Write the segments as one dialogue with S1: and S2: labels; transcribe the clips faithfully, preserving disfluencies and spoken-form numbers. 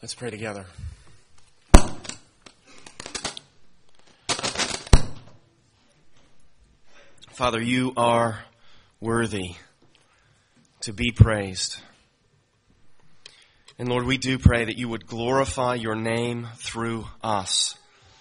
S1: Let's pray together. Father, you are worthy to be praised. And Lord, we do pray that you would glorify your name through us.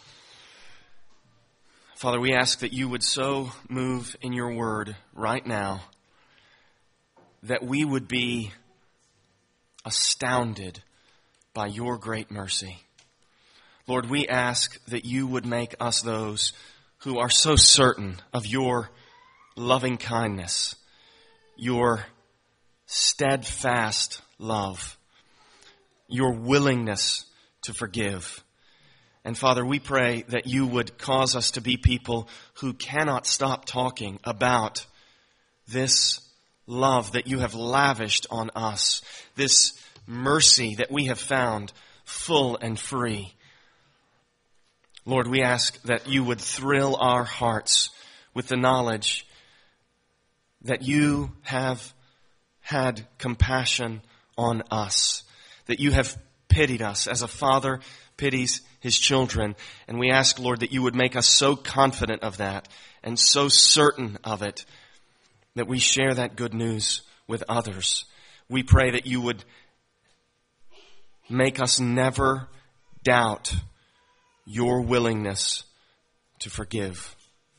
S1: Father, we ask that you would so move in your word right now that we would be astounded by your great mercy. Lord, we ask that you would make us those who are so certain of your loving kindness, your steadfast love, your willingness to forgive. And Father, we pray that you would cause us to be people who cannot stop talking about this love that you have lavished on us, this mercy that we have found full and free. Lord, we ask that you would thrill our hearts with the knowledge that you have had compassion on us, that you have pitied us as a father pities his children. And we ask, Lord, that you would make us so confident of that and so certain of it that we share that good news with others. We pray that you would make us never doubt your willingness to forgive.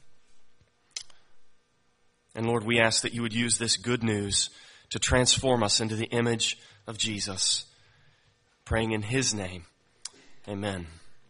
S1: And Lord, we ask that you would use this good news to transform us into the image of Jesus. Praying in his name. Amen.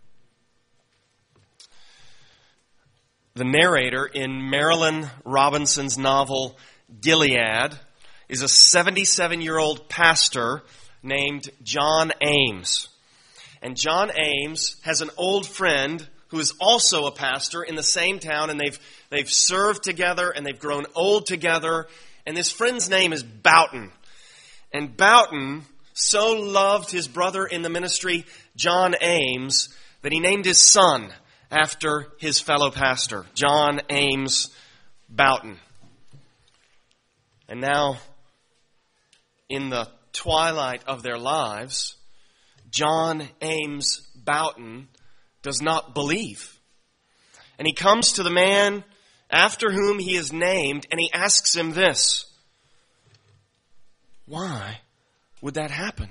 S1: The narrator in Marilynne Robinson's novel Gilead is a seventy-seven-year-old pastor named John Ames. And John Ames has an old friend who is also a pastor in the same town, and they've they've served together and they've grown old together. And this friend's name is Boughton. And Boughton so loved his brother in the ministry, John Ames, that he named his son after his fellow pastor, John Ames Boughton. And now, in the twilight of their lives, John Ames Boughton does not believe. And he comes to the man after whom he is named, and he asks him this: why would that happen?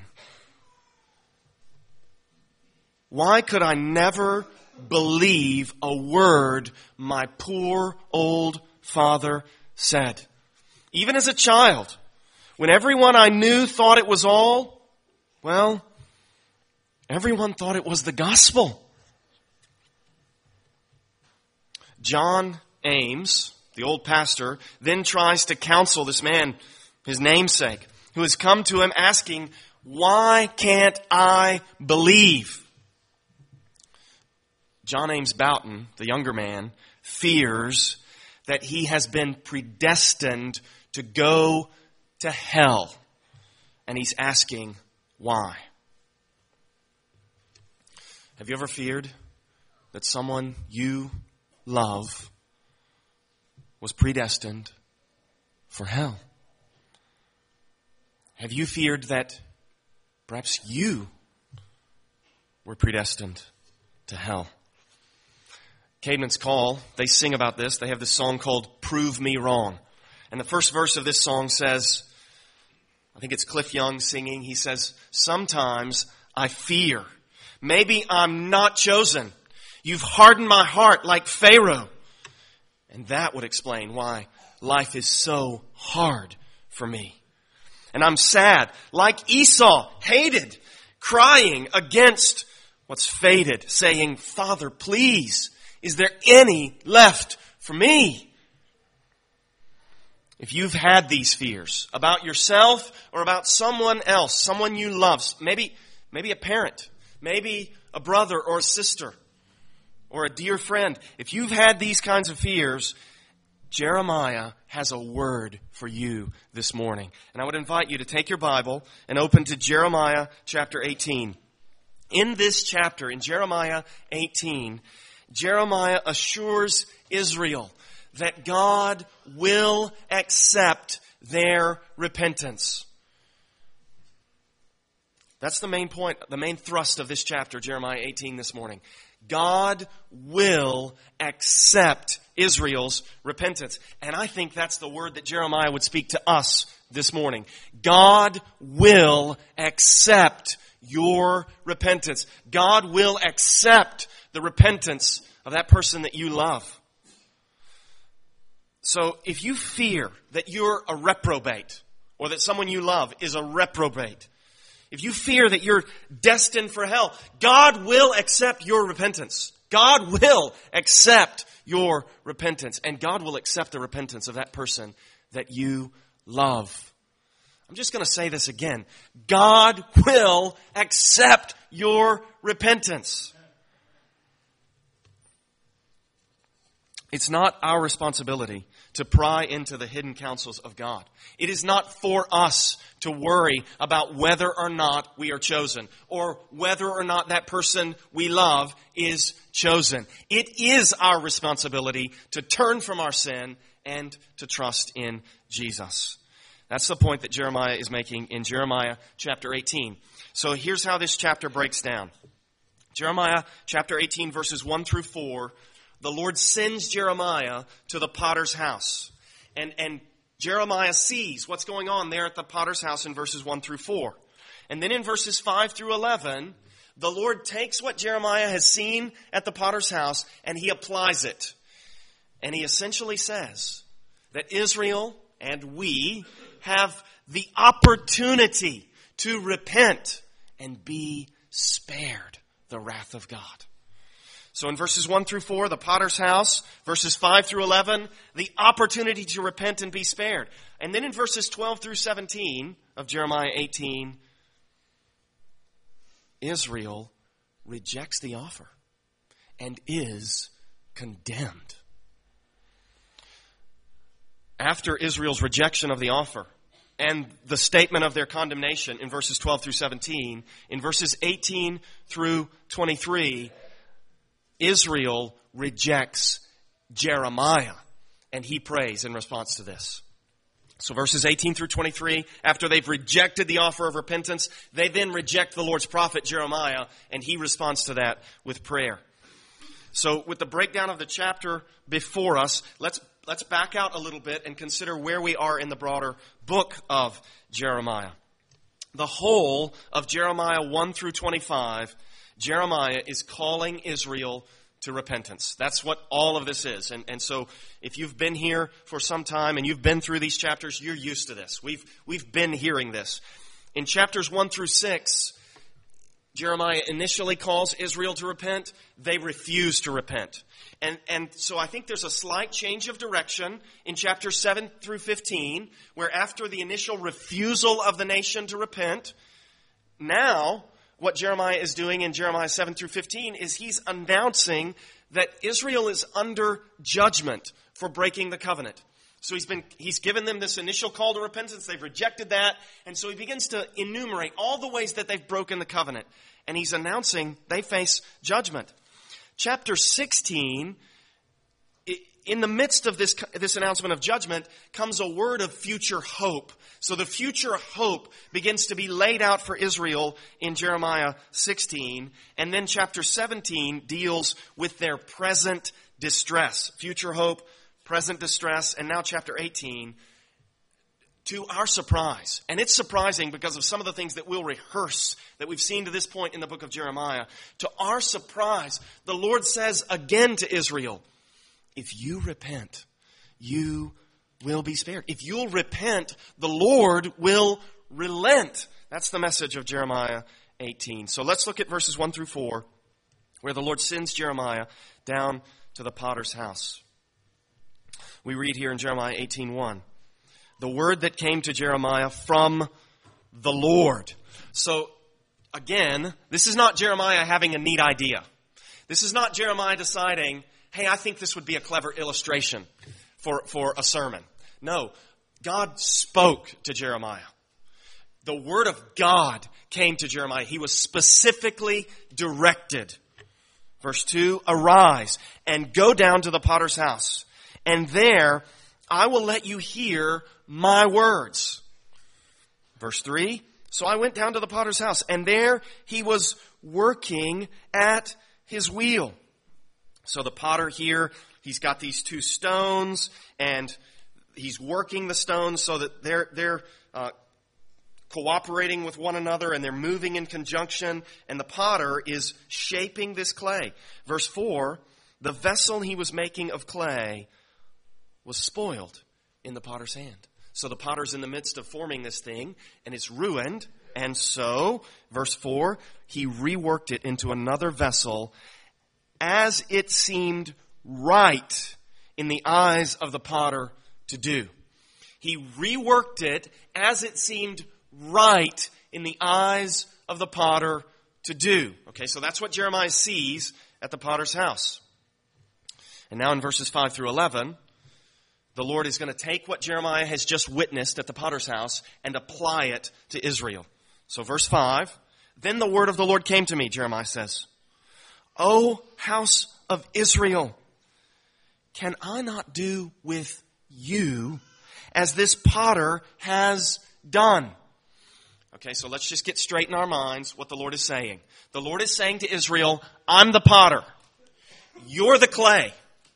S1: Why could I never believe a word my poor old father said? Even as a child, when everyone I knew thought it was all, well, everyone thought it was the gospel. John Ames, the old pastor, then tries to counsel this man, his namesake, who has come to him asking, why can't I believe? John Ames Boughton, the younger man, fears that he has been predestined to go to hell. And he's asking, why? Have you ever feared that someone you love was predestined for hell? Have you feared that perhaps you were predestined to hell? Caedmon's Call, they sing about this. They have this song called Prove Me Wrong. And the first verse of this song says, I think it's Cliff Young singing, he says, sometimes I fear. Maybe I'm not chosen. You've hardened my heart like Pharaoh. And that would explain why life is so hard for me. And I'm sad, like Esau, hated, crying against what's fated, saying, Father, please, is there any left for me? If you've had these fears about yourself or about someone else, someone you love, maybe, maybe a parent, maybe a brother or a sister, or a dear friend, if you've had these kinds of fears, Jeremiah has a word for you this morning. And I would invite you to take your Bible and open to Jeremiah chapter eighteen. In this chapter, in Jeremiah eighteen, Jeremiah assures Israel that God will accept their repentance. That's the main point, the main thrust of this chapter, Jeremiah eighteen this morning. God will accept Israel's repentance. And I think that's the word that Jeremiah would speak to us this morning. God will accept your repentance. God will accept the repentance of that person that you love. So if you fear that you're a reprobate, or that someone you love is a reprobate, if you fear that you're destined for hell, God will accept your repentance. God will accept your repentance. And God will accept the repentance of that person that you love. I'm just going to say this again. God will accept your repentance. It's not our responsibility to pry into the hidden counsels of God. It is not for us to worry about whether or not we are chosen, or whether or not that person we love is chosen. It is our responsibility to turn from our sin and to trust in Jesus. That's the point that Jeremiah is making in Jeremiah chapter eighteen. So here's how this chapter breaks down. Jeremiah chapter eighteen, verses one through four. The Lord sends Jeremiah to the potter's house. And, and Jeremiah sees what's going on there at the potter's house in verses one through four. And then in verses five through eleven, the Lord takes what Jeremiah has seen at the potter's house and he applies it. And he essentially says that Israel and we have the opportunity to repent and be spared the wrath of God. So in verses one through four, the potter's house. Verses five through eleven, the opportunity to repent and be spared. And then in verses twelve through seventeen of Jeremiah eighteen, Israel rejects the offer and is condemned. After Israel's rejection of the offer and the statement of their condemnation in verses twelve through seventeen, in verses eighteen through twenty-three, Israel rejects Jeremiah, and he prays in response to this. So verses eighteen through twenty-three, after they've rejected the offer of repentance, they then reject the Lord's prophet Jeremiah, and he responds to that with prayer. So with the breakdown of the chapter before us, let's let's back out a little bit and consider where we are in the broader book of Jeremiah. The whole of Jeremiah one through twenty-five, Jeremiah is calling Israel to repentance. That's what all of this is. And, and so if you've been here for some time and you've been through these chapters, you're used to this. We've, we've been hearing this. In chapters one through six, Jeremiah initially calls Israel to repent. They refuse to repent. And, and so I think there's a slight change of direction in chapters seven through fifteen, where after the initial refusal of the nation to repent, now what Jeremiah is doing in Jeremiah seven through fifteen is he's announcing that Israel is under judgment for breaking the covenant. So he's been he's given them this initial call to repentance. They've rejected that. And so he begins to enumerate all the ways that they've broken the covenant. And he's announcing they face judgment. Chapter sixteen, in the midst of this, this announcement of judgment, comes a word of future hope. So the future hope begins to be laid out for Israel in Jeremiah sixteen. And then chapter seventeen deals with their present distress. Future hope, present distress, and now chapter eighteen. To our surprise, and it's surprising because of some of the things that we'll rehearse that we've seen to this point in the book of Jeremiah. To our surprise, the Lord says again to Israel, if you repent, you will be spared. If you'll repent, the Lord will relent. That's the message of Jeremiah eighteen. So let's look at verses one through four, where the Lord sends Jeremiah down to the potter's house. We read here in Jeremiah eighteen one, the word that came to Jeremiah from the Lord. So again, this is not Jeremiah having a neat idea. This is not Jeremiah deciding, hey, I think this would be a clever illustration for, for a sermon. No, God spoke to Jeremiah. The word of God came to Jeremiah. He was specifically directed. Verse two, arise and go down to the potter's house, and there I will let you hear my words. Verse three, So I went down to the potter's house, and there he was working at his wheel. So the potter here, he's got these two stones, and he's working the stones so that they're they're uh, cooperating with one another, and they're moving in conjunction, and the potter is shaping this clay. Verse four, the vessel he was making of clay was spoiled in the potter's hand. So the potter's in the midst of forming this thing, and it's ruined. And so, verse four, he reworked it into another vessel as it seemed right in the eyes of the potter to do. He reworked it as it seemed right in the eyes of the potter to do. Okay, so that's what Jeremiah sees at the potter's house. And now in verses five through eleven, the Lord is going to take what Jeremiah has just witnessed at the potter's house and apply it to Israel. So verse five, then the word of the Lord came to me, Jeremiah says, O house of Israel, can I not do with you as this potter has done? Okay, so let's just get straight in our minds what the Lord is saying. The Lord is saying to Israel, I'm the potter. You're the clay.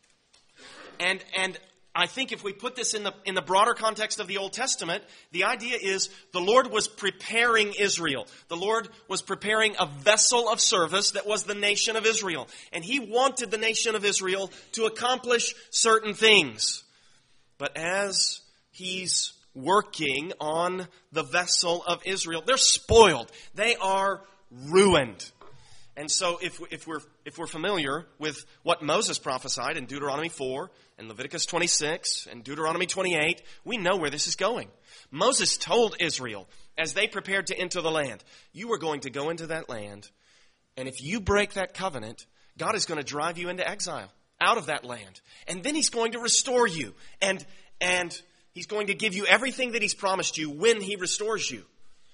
S1: And, and I think if we put this in the, in the broader context of the Old Testament, the idea is the Lord was preparing Israel. The Lord was preparing a vessel of service that was the nation of Israel. And He wanted the nation of Israel to accomplish certain things. But as He's working on the vessel of Israel, they're spoiled. They are ruined. And so if, if we're if we're familiar with what Moses prophesied in Deuteronomy four and Leviticus twenty-six and Deuteronomy twenty-eight, we know where this is going. Moses told Israel as they prepared to enter the land, you are going to go into that land, and if you break that covenant, God is going to drive you into exile out of that land. And then He's going to restore you. And, and He's going to give you everything that He's promised you when He restores you.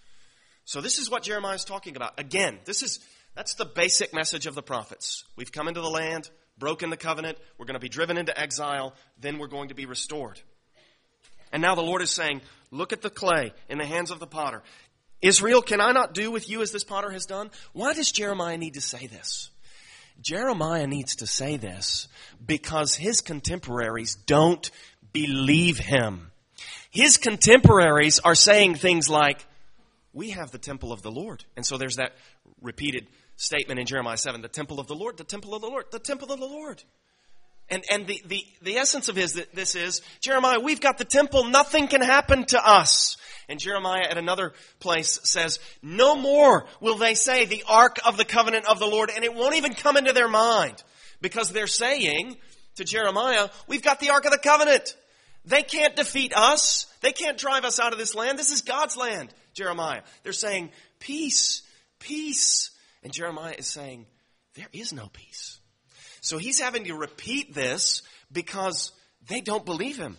S1: So this is what Jeremiah is talking about. Again, this is... That's the basic message of the prophets. We've come into the land, broken the covenant, we're going to be driven into exile, then we're going to be restored. And now the Lord is saying, look at the clay in the hands of the potter. Israel, can I not do with you as this potter has done? Why does Jeremiah need to say this? Jeremiah needs to say this because his contemporaries don't believe him. His contemporaries are saying things like, we have the temple of the Lord. And so there's that repeated statement in Jeremiah seven, the temple of the Lord, the temple of the Lord, the temple of the Lord. And and the, the, the essence of his, this is, Jeremiah, we've got the temple, nothing can happen to us. And Jeremiah at another place says, no more will they say the ark of the covenant of the Lord, and it won't even come into their mind. Because they're saying to Jeremiah, we've got the ark of the covenant. They can't defeat us. They can't drive us out of this land. This is God's land, Jeremiah. They're saying, peace, peace. And Jeremiah is saying, there is no peace. So he's having to repeat this because they don't believe him.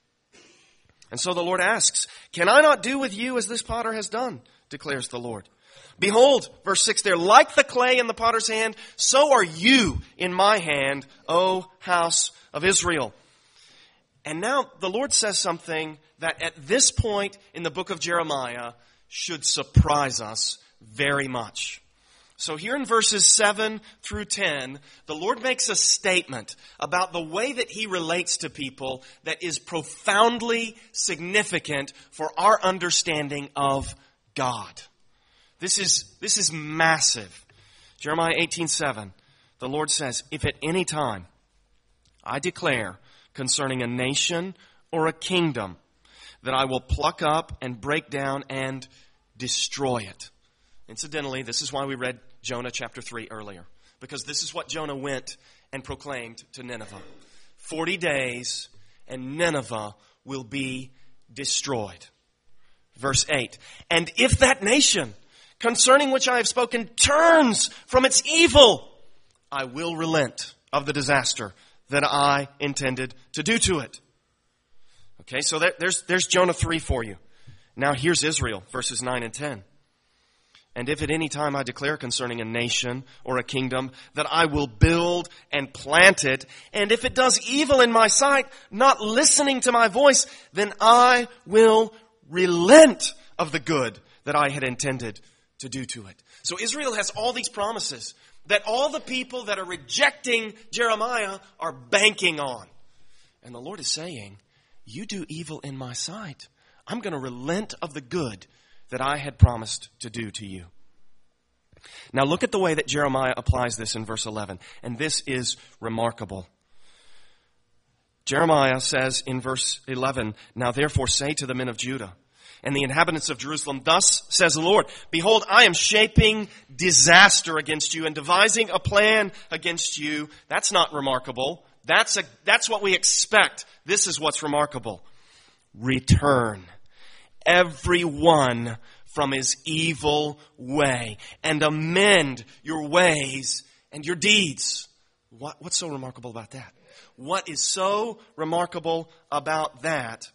S1: And so the Lord asks, can I not do with you as this potter has done, declares the Lord. Behold, verse six there, like the clay in the potter's hand, so are you in my hand, O house of Israel. And now the Lord says something that at this point in the book of Jeremiah should surprise us very much. So here in verses seven through ten, the Lord makes a statement about the way that He relates to people that is profoundly significant for our understanding of God. This is, this is massive. Jeremiah eighteen seven, the Lord says, if at any time I declare concerning a nation or a kingdom that I will pluck up and break down and destroy it. Incidentally, this is why we read Jonah chapter three earlier. Because this is what Jonah went and proclaimed to Nineveh. Forty days and Nineveh will be destroyed. Verse eight. And if that nation concerning which I have spoken turns from its evil, I will relent of the disaster that I intended to do to it. Okay, so that, there's, there's Jonah three for you. Now here's Israel, verses nine and ten. And if at any time I declare concerning a nation or a kingdom that I will build and plant it, and if it does evil in my sight, not listening to my voice, then I will relent of the good that I had intended to do to it. So Israel has all these promises that all the people that are rejecting Jeremiah are banking on. And the Lord is saying, you do evil in my sight. I'm going to relent of the good that I had promised to do to you. Now look at the way that Jeremiah applies this in verse eleven. And this is remarkable. Jeremiah says in verse eleven, now therefore say to the men of Judah and the inhabitants of Jerusalem, thus says the Lord, behold, I am shaping disaster against you and devising a plan against you. That's not remarkable. That's a, that's what we expect. This is what's remarkable. Return, everyone from his evil way, and amend your ways and your deeds. What, what's so remarkable about that? What is so remarkable about that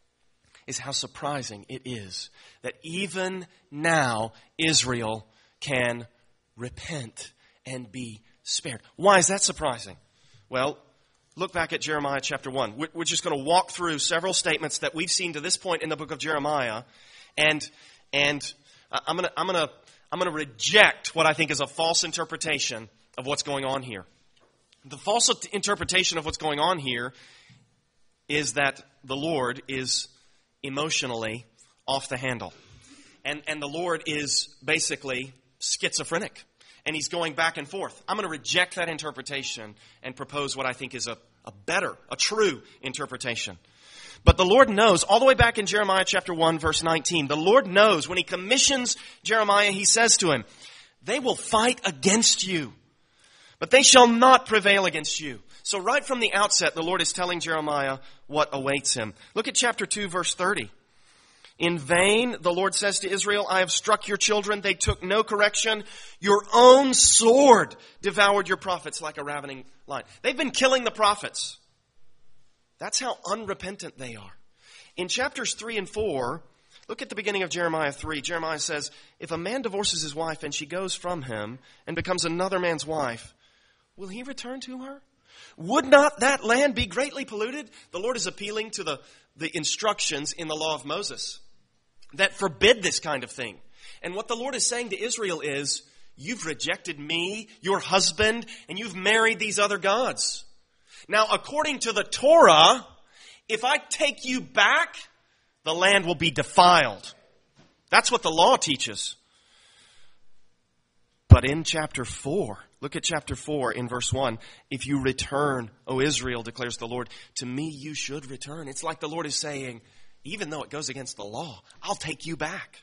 S1: is how surprising it is that even now Israel can repent and be spared. Why is that surprising? Well, look back at Jeremiah chapter one. We're just going to walk through several statements that we've seen to this point in the book of Jeremiah, and and I'm going to I'm going to I'm going to reject what I think is a false interpretation of what's going on here. The false interpretation of what's going on here is that the Lord is emotionally off the handle. And and the Lord is basically schizophrenic. And he's going back and forth. I'm going to reject that interpretation and propose what I think is a, a better, a true interpretation. But the Lord knows, all the way back in Jeremiah chapter one, verse nineteen, the Lord knows when he commissions Jeremiah, he says to him, they will fight against you, but they shall not prevail against you. So right from the outset, the Lord is telling Jeremiah what awaits him. Look at chapter two, verse thirty. In vain, the Lord says to Israel, I have struck your children. They took no correction. Your own sword devoured your prophets like a ravening lion. They've been killing the prophets. That's how unrepentant they are. In chapters three and four, look at the beginning of Jeremiah three. Jeremiah says, if a man divorces his wife and she goes from him and becomes another man's wife, will he return to her? Would not that land be greatly polluted? The Lord is appealing to the, the instructions in the law of Moses that forbid this kind of thing. And what the Lord is saying to Israel is, you've rejected me, your husband, and you've married these other gods. Now, according to the Torah, if I take you back, the land will be defiled. That's what the law teaches. But in chapter four, look at chapter four in verse one. If you return, O Israel, declares the Lord, to me you should return. It's like the Lord is saying, even though it goes against the law, I'll take you back.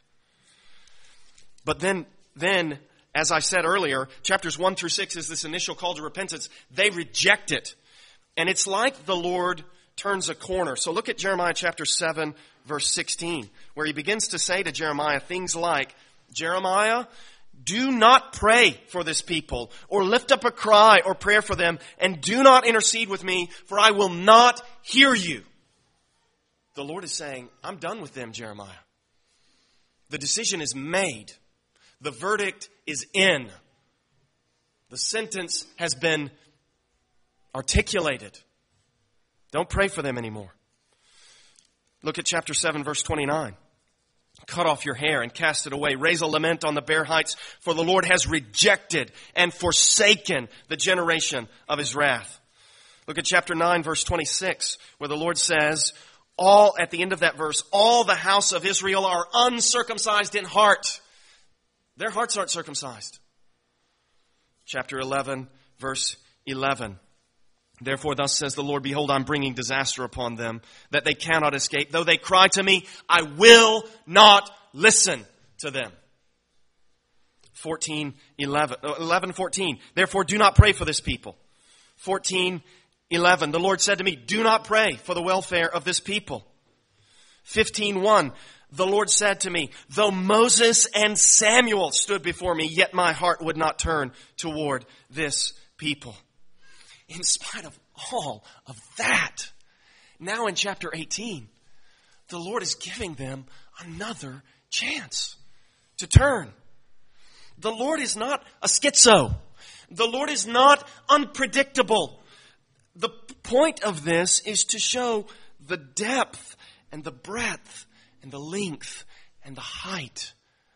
S1: But then, then, as I said earlier, chapters one through six is this initial call to repentance. They reject it. And it's like the Lord turns a corner. So look at Jeremiah chapter seven, verse sixteen, where he begins to say to Jeremiah things like, Jeremiah, do not pray for this people, or lift up a cry or prayer for them, and do not intercede with me, for I will not hear you. The Lord is saying, I'm done with them, Jeremiah. The decision is made. The verdict is in. The sentence has been articulated. Don't pray for them anymore. Look at chapter seven, verse twenty-nine. Cut off your hair and cast it away. Raise a lament on the bare heights, for the Lord has rejected and forsaken the generation of his wrath. Look at chapter nine, verse twenty-six, where the Lord says, all, at the end of that verse, all the house of Israel are uncircumcised in heart. Their hearts aren't circumcised. Chapter eleven, verse eleven. Therefore, thus says the Lord, behold, I'm bringing disaster upon them, that they cannot escape. Though they cry to me, I will not listen to them. fourteen, eleven, eleven, fourteen. Therefore, do not pray for this people. fourteen, eleven. The Lord said to me, do not pray for the welfare of this people. fifteen, one. The Lord said to me, though Moses and Samuel stood before me, yet my heart would not turn toward this people. In spite of all of that, now in chapter eighteen, the Lord is giving them another chance to turn. The Lord is not a schizo. The Lord is not unpredictable. The point of this is to show the depth and the breadth and the length and the height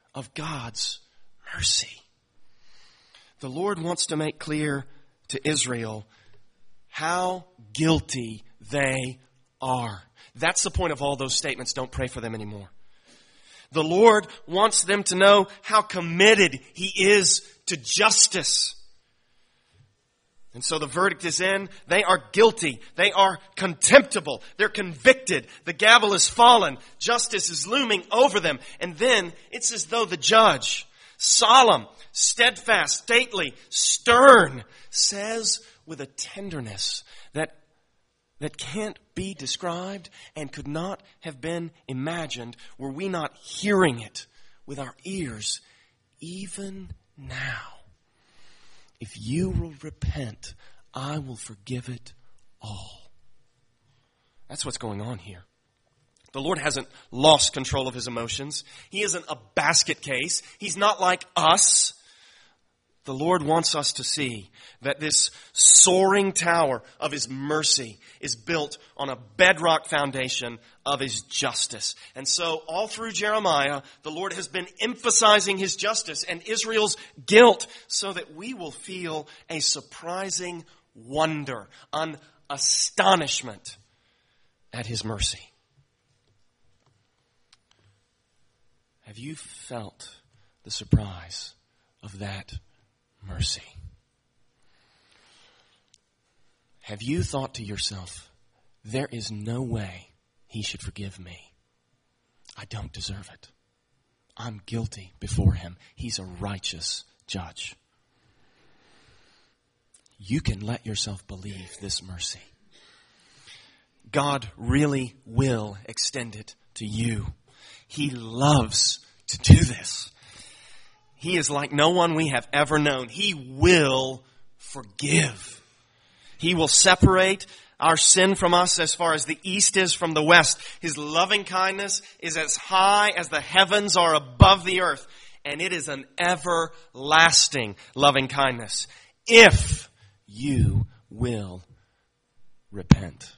S1: of God's mercy. The Lord wants to make clear to Israel how guilty they are. That's the point of all those statements. Don't pray for them anymore. The Lord wants them to know how committed He is to justice. And so the verdict is in. They are guilty. They are contemptible. They're convicted. The gavel is fallen. Justice is looming over them. And then it's as though the judge, solemn, steadfast, stately, stern, says with a tenderness that, that can't be described and could not have been imagined were we not hearing it with our ears even now. If you will repent, I will forgive it all. That's what's going on here. The Lord hasn't lost control of His emotions. He isn't a basket case. He's not like us. The Lord wants us to see that this soaring tower of His mercy is built on a bedrock foundation of His justice. And so all through Jeremiah, the Lord has been emphasizing His justice and Israel's guilt so that we will feel a surprising wonder, an astonishment at His mercy. Have you felt the surprise of that mercy? Have you thought to yourself, there is no way He should forgive me. I don't deserve it. I'm guilty before Him. He's a righteous judge. You can let yourself believe this mercy. God really will extend it to you. He loves to do this. He is like no one we have ever known. He will forgive. He will separate our sin from us as far as the east is from the west. His loving kindness is as high as the heavens are above the earth. And it is an everlasting loving kindness if you will repent.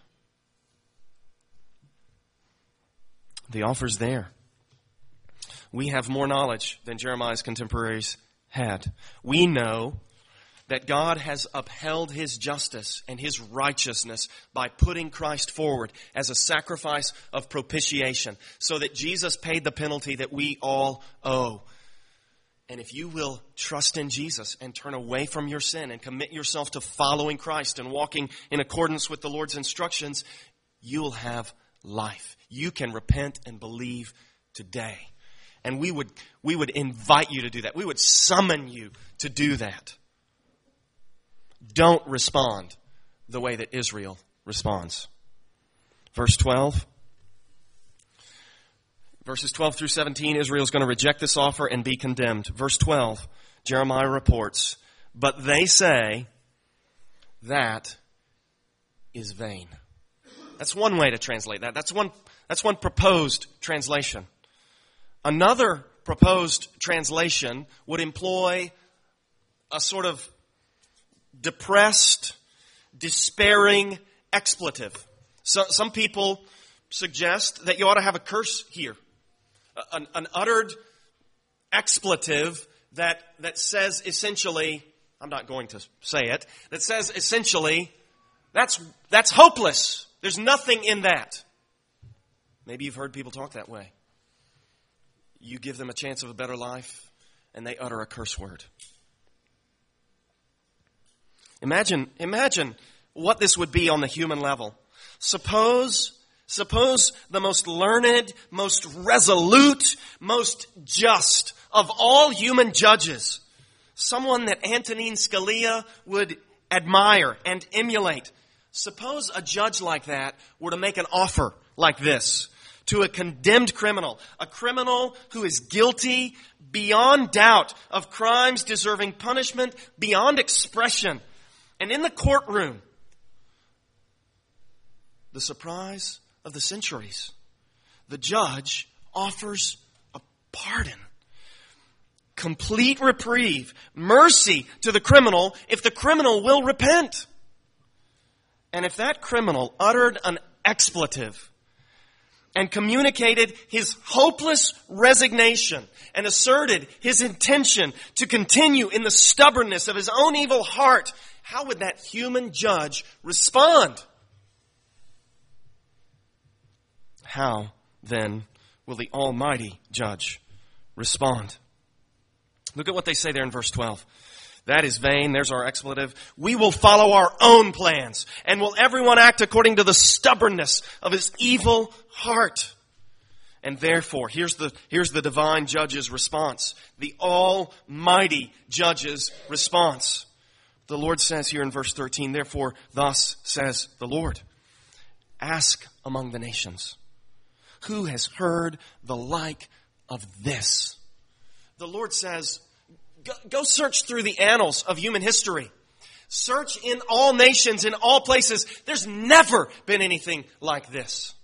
S1: The offer's there. We have more knowledge than Jeremiah's contemporaries had. We know that God has upheld His justice and His righteousness by putting Christ forward as a sacrifice of propitiation, so that Jesus paid the penalty that we all owe. And if you will trust in Jesus and turn away from your sin and commit yourself to following Christ and walking in accordance with the Lord's instructions, you'll have life. You can repent and believe today. And we would, we would invite you to do that. We would summon you to do that. Don't respond the way that Israel responds. Verse twelve. Verses twelve through seventeen, Israel is going to reject this offer and be condemned. Verse twelve, Jeremiah reports, but they say that is vain. That's one way to translate that. That's one, that's one proposed translation. Another proposed translation would employ a sort of depressed, despairing expletive. So, some people suggest that you ought to have a curse here. An, an uttered expletive that, that says essentially, I'm not going to say it, that says essentially, that's, that's hopeless. There's nothing in that. Maybe you've heard people talk that way. You give them a chance of a better life, and they utter a curse word. Imagine, imagine what this would be on the human level. Suppose, suppose the most learned, most resolute, most just of all human judges, someone that Antonin Scalia would admire and emulate. Suppose a judge like that were to make an offer like this to a condemned criminal, a criminal who is guilty beyond doubt of crimes deserving punishment beyond expression. And in the courtroom, the surprise of the centuries, the judge offers a pardon, complete reprieve, mercy to the criminal if the criminal will repent. And if that criminal uttered an expletive and communicated his hopeless resignation and asserted his intention to continue in the stubbornness of his own evil heart, how would that human judge respond? How, then, will the Almighty Judge respond? Look at what they say there in verse twelve. That is vain. There's our expletive. We will follow our own plans, and will everyone act according to the stubbornness of his evil heart. And therefore, here's the, here's the divine judge's response. The Almighty Judge's response. The Lord says here in verse thirteen, therefore, thus says the Lord, ask among the nations, who has heard the like of this? The Lord says, go, go search through the annals of human history. Search in all nations, in all places. There's never been anything like this.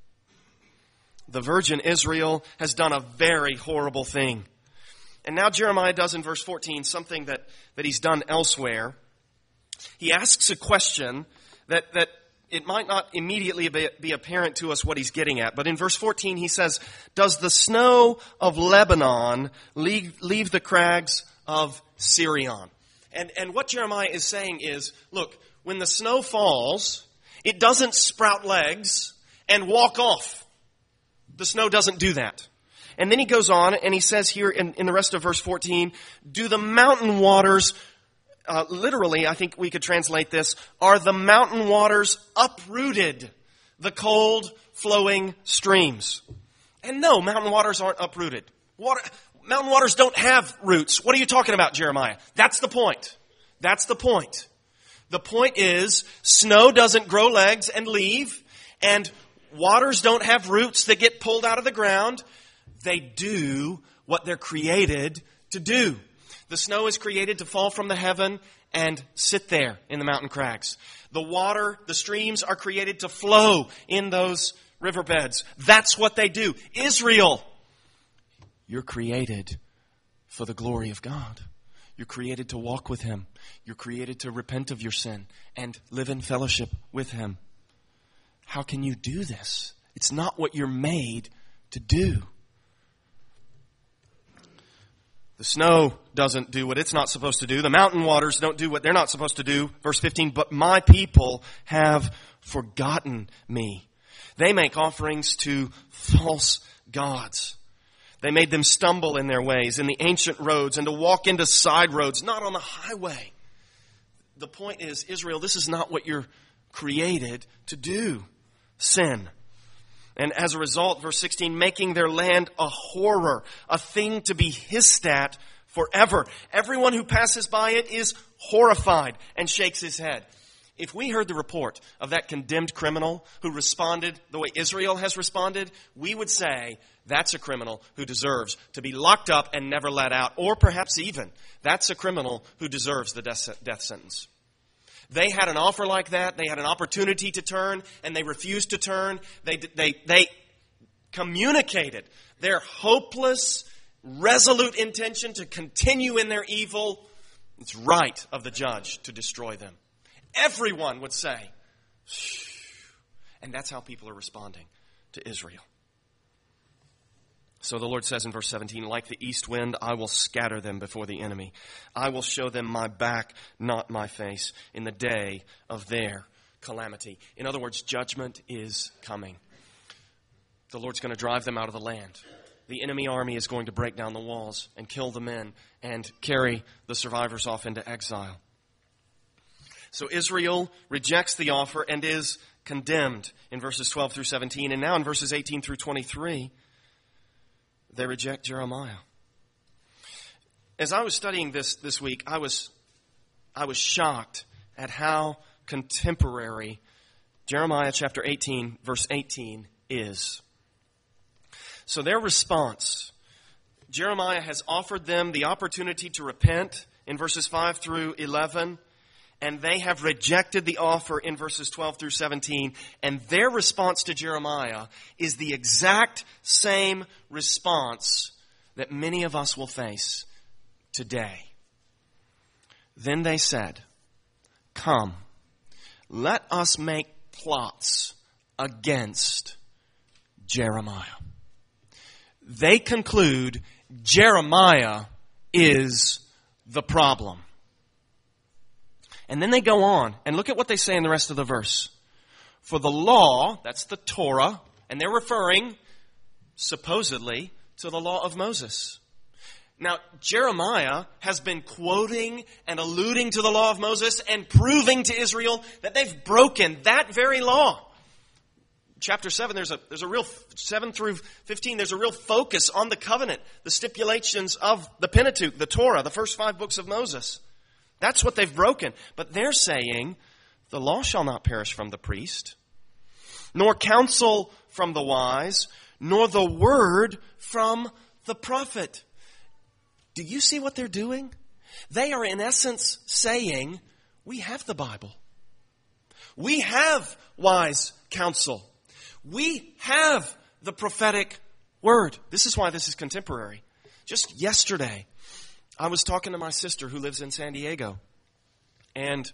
S1: The virgin Israel has done a very horrible thing. And now Jeremiah does in verse fourteen something that, that he's done elsewhere. He asks a question that, that it might not immediately be, be apparent to us what he's getting at. But in verse fourteen he says, does the snow of Lebanon leave, leave the crags of Sirion? And, and what Jeremiah is saying is, look, when the snow falls, it doesn't sprout legs and walk off. The snow doesn't do that. And then he goes on and he says here in, in the rest of verse fourteen, do the mountain waters, uh, literally I think we could translate this, are the mountain waters uprooted, the cold flowing streams? And no, mountain waters aren't uprooted. Water, mountain waters don't have roots. What are you talking about, Jeremiah? That's the point. That's the point. The point is, snow doesn't grow legs and leave, and waters don't have roots that get pulled out of the ground. They do what they're created to do. The snow is created to fall from the heaven and sit there in the mountain crags. The water, the streams are created to flow in those riverbeds. That's what they do. Israel, you're created for the glory of God. You're created to walk with Him. You're created to repent of your sin and live in fellowship with Him. How can you do this? It's not what you're made to do. The snow doesn't do what it's not supposed to do. The mountain waters don't do what they're not supposed to do. Verse fifteen, but my people have forgotten me. They make offerings to false gods. They made them stumble in their ways, in the ancient roads, and to walk into side roads, not on the highway. The point is, Israel, this is not what you're created to do. Sin. And as a result, verse sixteen, making their land a horror, a thing to be hissed at forever. Everyone who passes by it is horrified and shakes his head. If we heard the report of that condemned criminal who responded the way Israel has responded, we would say that's a criminal who deserves to be locked up and never let out. Or perhaps even, that's a criminal who deserves the death sentence. They had an offer like that. They had an opportunity to turn, and they refused to turn. They, they, they communicated their hopeless, resolute intention to continue in their evil. It's right of the judge to destroy them. Everyone would say, and that's how people are responding to Israel. So the Lord says in verse seventeen, like the east wind, I will scatter them before the enemy. I will show them my back, not my face, in the day of their calamity. In other words, judgment is coming. The Lord's going to drive them out of the land. The enemy army is going to break down the walls and kill the men and carry the survivors off into exile. So Israel rejects the offer and is condemned in verses twelve through seventeen. And now in verses eighteen through twenty-three, they reject Jeremiah. As I was studying this this week, I was I was shocked at how contemporary Jeremiah chapter eighteen, verse eighteen is. So their response, Jeremiah has offered them the opportunity to repent in verses five through eleven, and they have rejected the offer in verses twelve through seventeen. And their response to Jeremiah is the exact same response that many of us will face today. Then they said, come, let us make plots against Jeremiah. They conclude Jeremiah is the problem. And then they go on and look at what they say in the rest of the verse. For the law, that's the Torah, and they're referring supposedly to the law of Moses. Now, Jeremiah has been quoting and alluding to the law of Moses and proving to Israel that they've broken that very law. Chapter seven, there's a, there's a real, seven through fifteen, there's a real focus on the covenant, the stipulations of the Pentateuch, the Torah, the first five books of Moses. That's what they've broken. But they're saying, the law shall not perish from the priest, nor counsel from the wise, nor the word from the prophet. Do you see what they're doing? They are in essence saying, we have the Bible. We have wise counsel. We have the prophetic word. This is why this is contemporary. Just yesterday, I was talking to my sister who lives in San Diego. And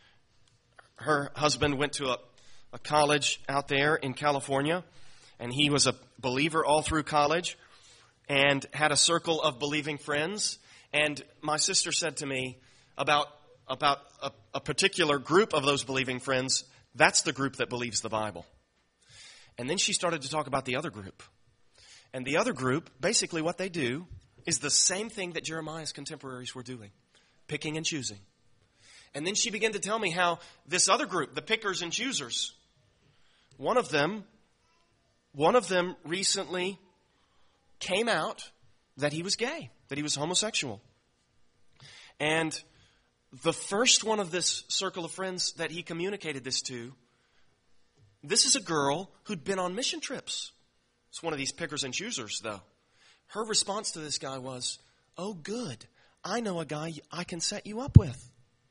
S1: her husband went to a, a college out there in California. And he was a believer all through college and had a circle of believing friends. And my sister said to me about, about a, a particular group of those believing friends, that's the group that believes the Bible. And then she started to talk about the other group. And the other group, basically what they do is the same thing that Jeremiah's contemporaries were doing, picking and choosing. And then she began to tell me how this other group, the pickers and choosers, one of them, one of them recently came out that he was gay, that he was homosexual. And the first one of this circle of friends that he communicated this to, this is a girl who'd been on mission trips. It's one of these pickers and choosers, though. Her response to this guy was, oh, good. I know a guy I can set you up with.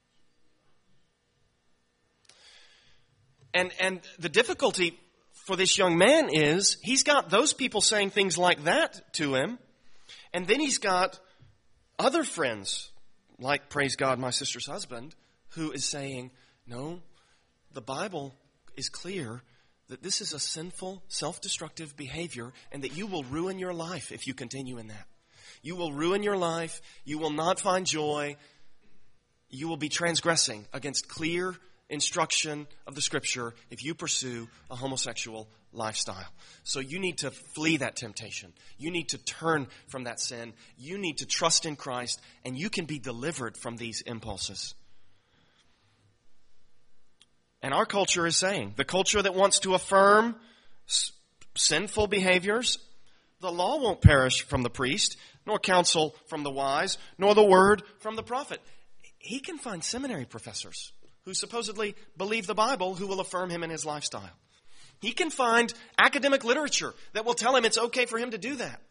S1: And and the difficulty for this young man is he's got those people saying things like that to him. And then he's got other friends, like, praise God, my sister's husband, who is saying, no, the Bible is clear that this is a sinful, self-destructive behavior and that you will ruin your life if you continue in that. You will ruin your life. You will not find joy. You will be transgressing against clear instruction of the Scripture if you pursue a homosexual lifestyle. So you need to flee that temptation. You need to turn from that sin. You need to trust in Christ, and you can be delivered from these impulses. And our culture is saying, the culture that wants to affirm s- sinful behaviors, the law won't perish from the priest, nor counsel from the wise, nor the word from the prophet. He can find seminary professors who supposedly believe the Bible who will affirm him in his lifestyle. He can find academic literature that will tell him it's okay for him to do that.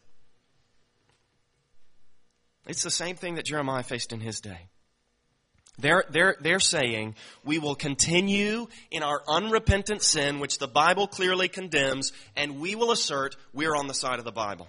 S1: It's the same thing that Jeremiah faced in his day. They're, they're, they're saying we will continue in our unrepentant sin, which the Bible clearly condemns, and we will assert we're on the side of the Bible.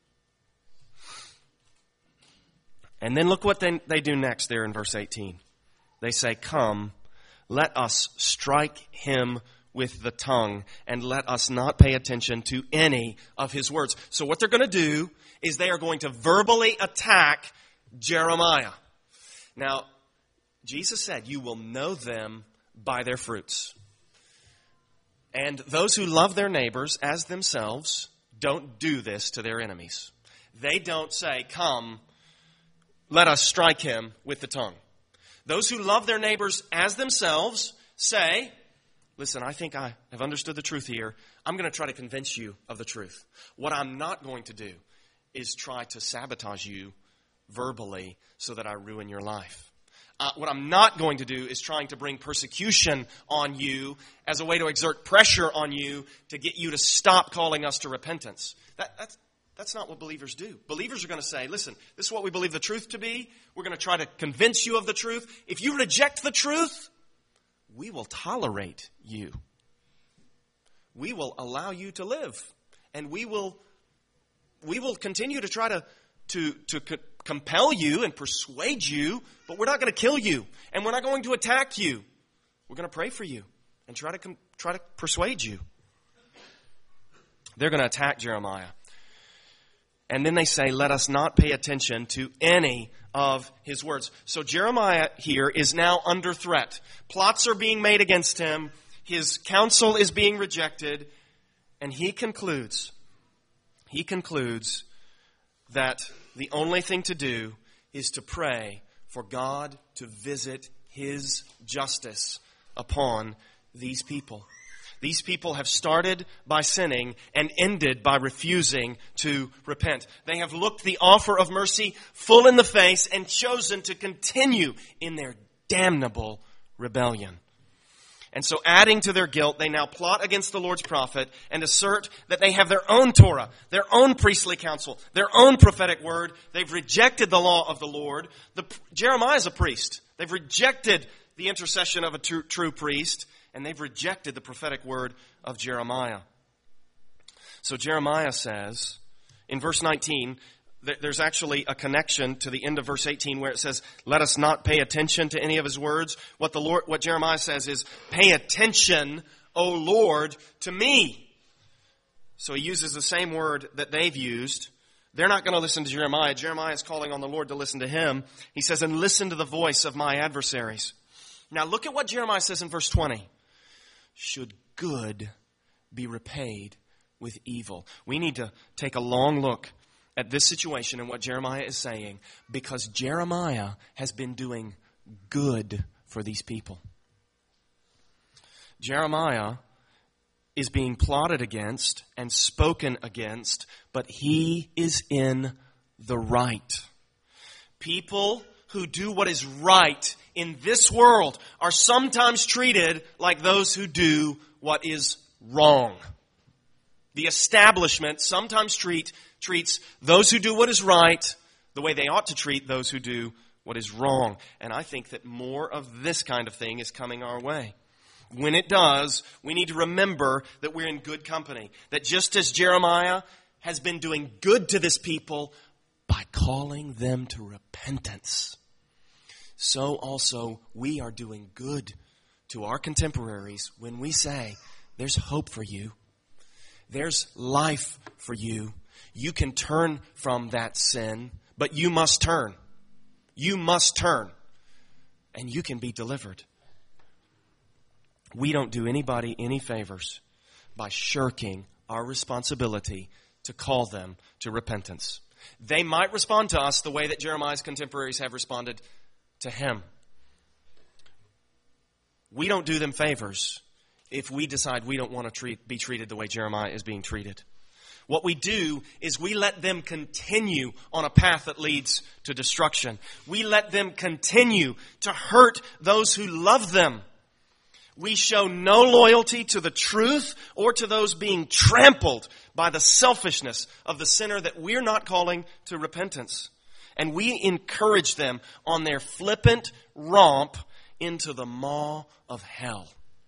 S1: And then look what they, they do next there in verse eighteen. They say, come, let us strike him with the tongue, and let us not pay attention to any of his words. So what they're going to do is they are going to verbally attack Jeremiah. Now, Jesus said, you will know them by their fruits. And those who love their neighbors as themselves don't do this to their enemies. They don't say, come, let us strike him with the tongue. Those who love their neighbors as themselves say, listen, I think I have understood the truth here. I'm going to try to convince you of the truth. What I'm not going to do is try to sabotage you verbally so that I ruin your life. Uh, what I'm not going to do is trying to bring persecution on you as a way to exert pressure on you to get you to stop calling us to repentance. That, that's, that's not what believers do. Believers are going to say, listen, this is what we believe the truth to be. We're going to try to convince you of the truth. If you reject the truth, we will tolerate you. We will allow you to live. And we will, we will continue to try to, to, to co- compel you and persuade you, but we're not going to kill you. And we're not going to attack you. We're going to pray for you and try to com- try to persuade you. They're going to attack Jeremiah. And then they say, let us not pay attention to any of his words. So Jeremiah here is now under threat. Plots are being made against him. His counsel is being rejected. And he concludes, he concludes that the only thing to do is to pray for God to visit his justice upon these people. These people have started by sinning and ended by refusing to repent. They have looked the offer of mercy full in the face and chosen to continue in their damnable rebellion. And so adding to their guilt, they now plot against the Lord's prophet and assert that they have their own Torah, their own priestly counsel, their own prophetic word. They've rejected the law of the Lord. The, Jeremiah is a priest. They've rejected the intercession of a true, true priest. And they've rejected the prophetic word of Jeremiah. So Jeremiah says, in verse nineteen, there's actually a connection to the end of verse eighteen where it says, let us not pay attention to any of his words. What the Lord, what Jeremiah says is, pay attention, O Lord, to me. So he uses the same word that they've used. They're not going to listen to Jeremiah. Jeremiah is calling on the Lord to listen to him. He says, and listen to the voice of my adversaries. Now look at what Jeremiah says in verse twenty. Should good be repaid with evil? We need to take a long look at this situation and what Jeremiah is saying, because Jeremiah has been doing good for these people. Jeremiah is being plotted against and spoken against, but he is in the right. People who do what is right in this world are sometimes treated like those who do what is wrong. The establishment sometimes treat, treats those who do what is right the way they ought to treat those who do what is wrong. And I think that more of this kind of thing is coming our way. When it does, we need to remember that we're in good company. That just as Jeremiah has been doing good to this people by calling them to repentance, so also we are doing good to our contemporaries when we say, there's hope for you. There's life for you. You can turn from that sin, but you must turn. You must turn. And you can be delivered. We don't do anybody any favors by shirking our responsibility to call them to repentance. They might respond to us the way that Jeremiah's contemporaries have responded to him. We don't do them favors if we decide we don't want to treat, be treated the way Jeremiah is being treated. What we do is we let them continue on a path that leads to destruction. We let them continue to hurt those who love them. We show no loyalty to the truth or to those being trampled by the selfishness of the sinner that we're not calling to repentance. And we encourage them on their flippant romp into the maw of hell.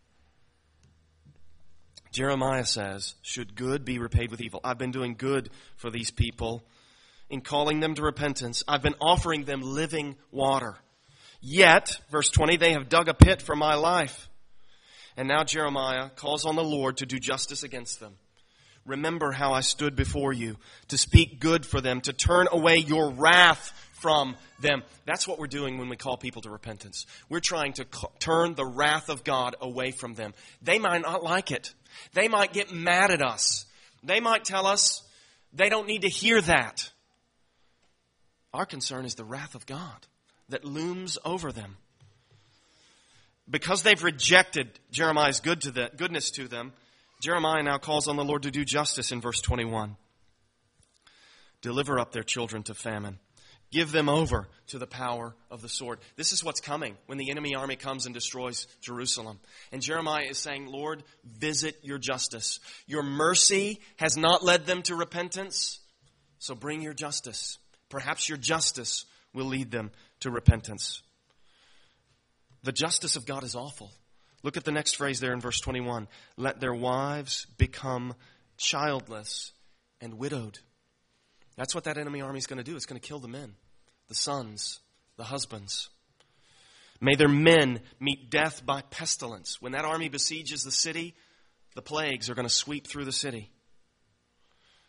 S1: Jeremiah says, should good be repaid with evil? I've been doing good for these people in calling them to repentance. I've been offering them living water. Yet, verse twenty, they have dug a pit for my life. And now Jeremiah calls on the Lord to do justice against them. Remember how I stood before you to speak good for them, to turn away your wrath from them. That's what we're doing when we call people to repentance. We're trying to c- turn the wrath of God away from them. They might not like it. They might get mad at us. They might tell us they don't need to hear that. Our concern is the wrath of God that looms over them. Because they've rejected Jeremiah's good to the, goodness to them, Jeremiah now calls on the Lord to do justice in verse twenty-one. Deliver up their children to famine. Give them over to the power of the sword. This is what's coming when the enemy army comes and destroys Jerusalem. And Jeremiah is saying, Lord, visit your justice. Your mercy has not led them to repentance, so bring your justice. Perhaps your justice will lead them to repentance. The justice of God is awful. Look at the next phrase there in verse twenty-one. Let their wives become childless and widowed. That's what that enemy army is going to do. It's going to kill the men, the sons, the husbands. May their men meet death by pestilence. When that army besieges the city, the plagues are going to sweep through the city.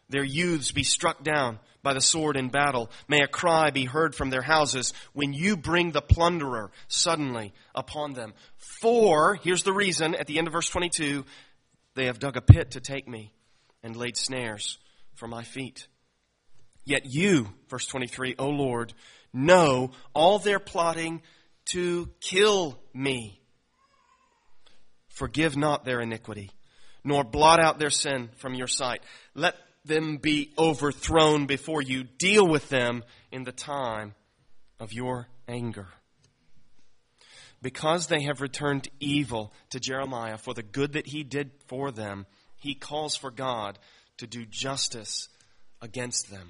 S1: their youths be struck down by the sword in battle. May a cry be heard from their houses when you bring the plunderer suddenly upon them. For, here's the reason, at the end of verse twenty-two, they have dug a pit to take me and laid snares for my feet. Yet you, verse twenty-three, O Lord, know all their plotting to kill me. Forgive not their iniquity, nor blot out their sin from your sight. Let them be overthrown before you. Deal with them in the time of your anger. Because they have returned evil to Jeremiah for the good that he did for them, he calls for God to do justice against them.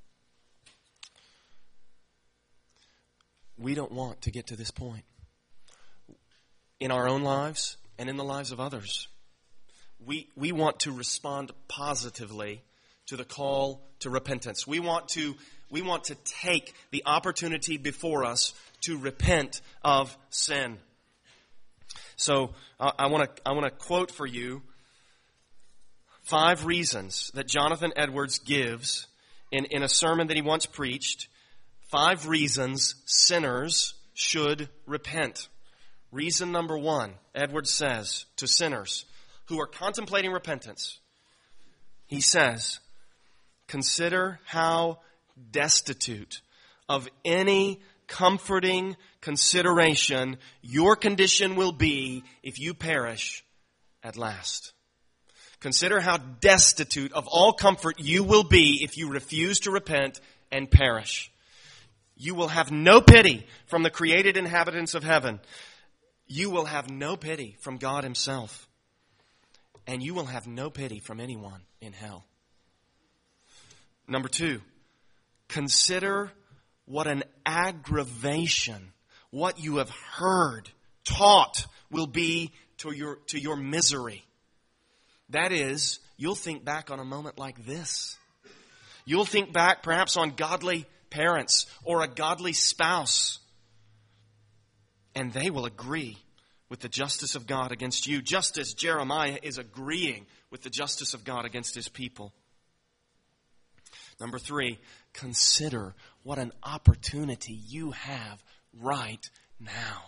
S1: We don't want to get to this point in our own lives and in the lives of others. We, we want to respond positively to the call to repentance. We want to, we want to take the opportunity before us to repent of sin. So uh, I want to I want to quote for you five reasons that Jonathan Edwards gives in, in a sermon that he once preached. Five reasons sinners should repent. Reason number one, Edwards says to sinners who are contemplating repentance, he says, consider how destitute of any comforting consideration your condition will be if you perish at last. Consider how destitute of all comfort you will be if you refuse to repent and perish. You will have no pity from the created inhabitants of heaven. You will have no pity from God himself. And you will have no pity from anyone in hell. Number two, consider what an aggravation what you have heard, taught, will be to your, to your misery. That is, you'll think back on a moment like this. You'll think back perhaps on godly parents or a godly spouse. And they will agree with the justice of God against you, just as Jeremiah is agreeing with the justice of God against his people. Number three, consider what an opportunity you have right now.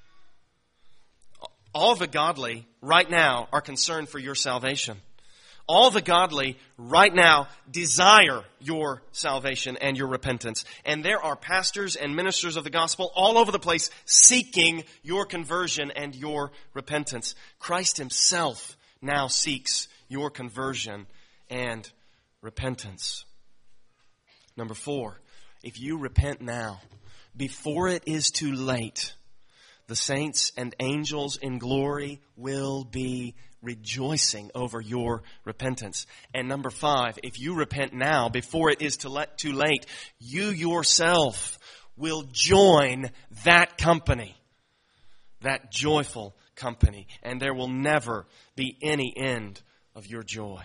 S1: All the godly right now are concerned for your salvation. All the godly right now desire your salvation and your repentance. And there are pastors and ministers of the gospel all over the place seeking your conversion and your repentance. Christ himself now seeks your conversion and repentance. Number four, if you repent now, before it is too late, the saints and angels in glory will be rejoicing over your repentance. And number five, if you repent now, before it is too late, you yourself will join that company, that joyful company, and there will never be any end of your joy.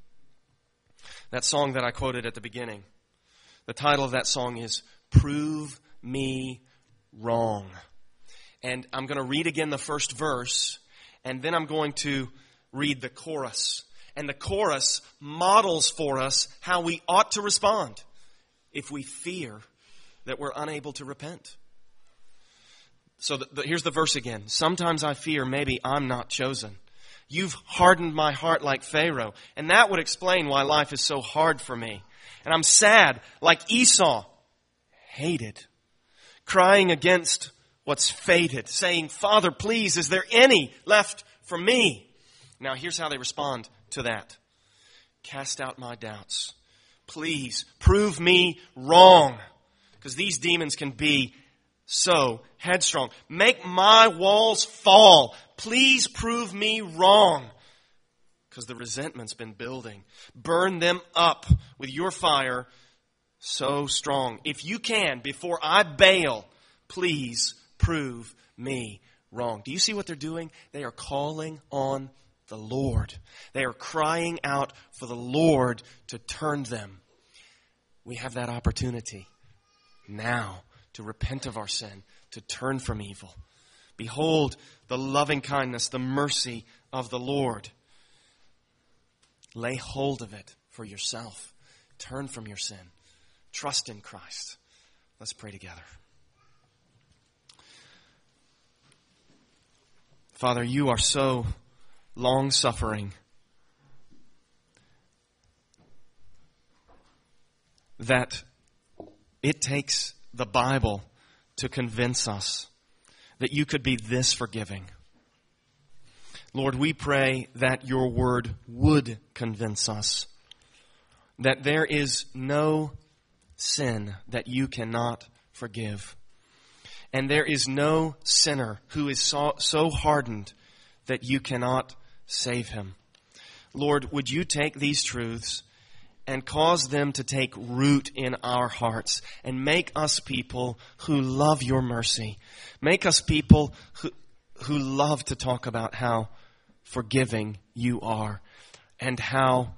S1: That song that I quoted at the beginning, the title of that song is Prove Me Wrong. And I'm going to read again the first verse, and then I'm going to read the chorus. And the chorus models for us how we ought to respond if we fear that we're unable to repent. So the, the, here's the verse again. Sometimes I fear maybe I'm not chosen. You've hardened my heart like Pharaoh, and that would explain why life is so hard for me. And I'm sad like Esau, hated, crying against what's fated, saying, Father, please, is there any left for me? Now, here's how they respond to that. Cast out my doubts. Please, prove me wrong. Because these demons can be so headstrong. Make my walls fall. Please prove me wrong. Because the resentment's been building. Burn them up with your fire so strong. If you can, before I bail, please prove me wrong. Do you see what they're doing? They are calling on the Lord. They are crying out for the Lord to turn them. We have that opportunity now to repent of our sin, to turn from evil. Behold the loving kindness, the mercy of the Lord. Lay hold of it, for yourself. Turn from your sin. Trust in Christ. Let's pray together. Father, you are so long-suffering that it takes the Bible to convince us that you could be this forgiving. Lord, we pray that your word would convince us that there is no sin that you cannot forgive. And there is no sinner who is so, so hardened that you cannot save him. Lord, would you take these truths and cause them to take root in our hearts and make us people who love your mercy. Make us people who, who love to talk about how forgiving you are and how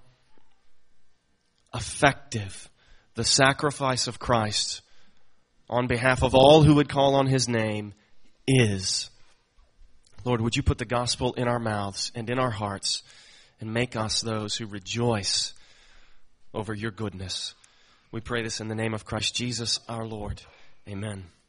S1: effective the sacrifice of Christ on behalf of all who would call on his name is. Lord, would you put the gospel in our mouths and in our hearts and make us those who rejoice over your goodness. We pray this in the name of Christ Jesus our Lord. Amen.